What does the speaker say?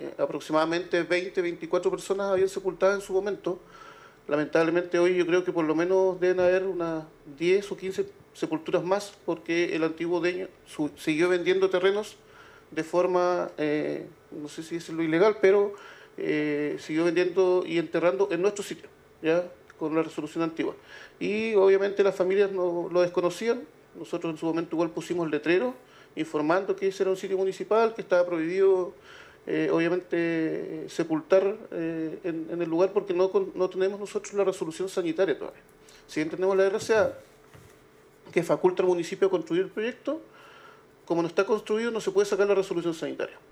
aproximadamente 20, 24 personas habían sepultadas en su momento. Lamentablemente hoy yo creo que por lo menos deben haber unas 10 o 15 sepulturas más, porque el antiguo dueño siguió vendiendo terrenos de forma, no sé si es lo ilegal, pero siguió vendiendo y enterrando en nuestro sitio, ¿ya? Con la resolución antigua. Y obviamente las familias no lo desconocían. Nosotros en su momento igual pusimos letrero informando que ese era un sitio municipal, que estaba prohibido obviamente sepultar en el lugar, porque no tenemos nosotros la resolución sanitaria todavía. Si bien tenemos la RCA que faculta al municipio a construir el proyecto, como no está construido no se puede sacar la resolución sanitaria.